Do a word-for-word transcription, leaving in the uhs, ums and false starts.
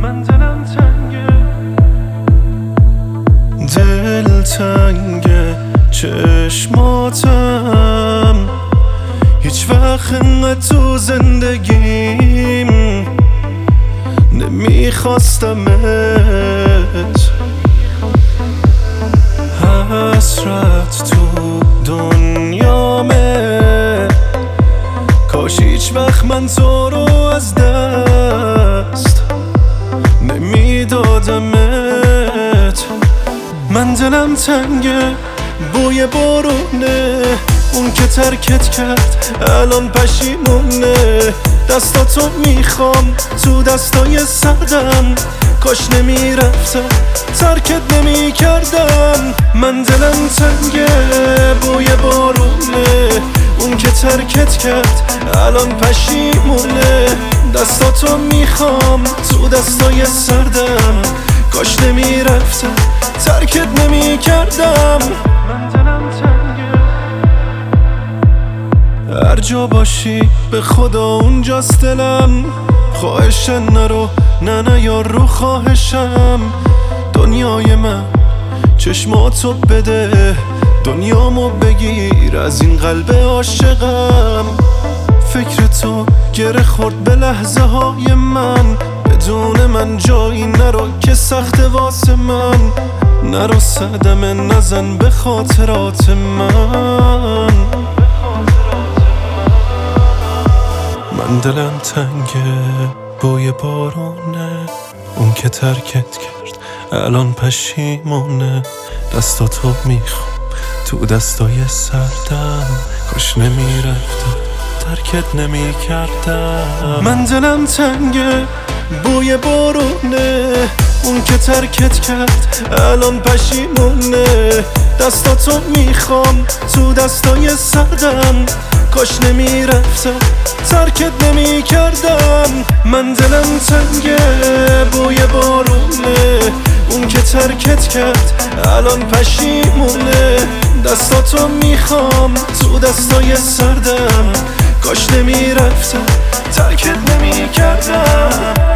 من دلم تنگه، دل تنگه، چشماتم هیچ وقت انقدر تو زندگیم نمیخواستمت. حسرت تو دنیامه، کاش هیچ وقت من تو رو از دست نمیدادمت. من دلم تنگه، بوی بارونه، اون که ترکت کرد الان پشیمونه. دستاتو میخوام تو دستای سردم، کاش نمیرفتم ترکت نمیکردم. من دلم تنگه، بوی بارونه، اون که ترکت کرد الان پشیمونه. دستاتو میخوام تو دستای سردم، کاش نمیرفتم ترکت نمیکردم. من دلم تنگه، هر جا باشی به خدا اونجاست دلم. خواهشن نرو، نه نه یار رو خواهشم. دنیای من چشماتو بده، دنیامو بگیر از این قلب عاشقم. فکر تو گره خورد به لحظه های من، بدون من جایی نرو که سخت واسه من. نرو صدمه نزن به خاطرات من. من دلم تنگه، بوی بارونه، اون که ترکت کرد الان پشیمونه. دستاتو میخوام تو دستای سردم، کاش نمیرفتم ترکت نمیکردم. من دلم تنگه، بوی بارونه، اون که ترکت کرد الان پشیمونه. دستاتو میخوام تو دستای سردم، کاش نمیرفتم ترکت نمیکردم. من دلم تنگه، بوی بارونه، اون که ترکت کرد الان پشیمونه. دستاتو میخوام تو دستای سردم، کاش نمیرفتم ترکت نمیکردم.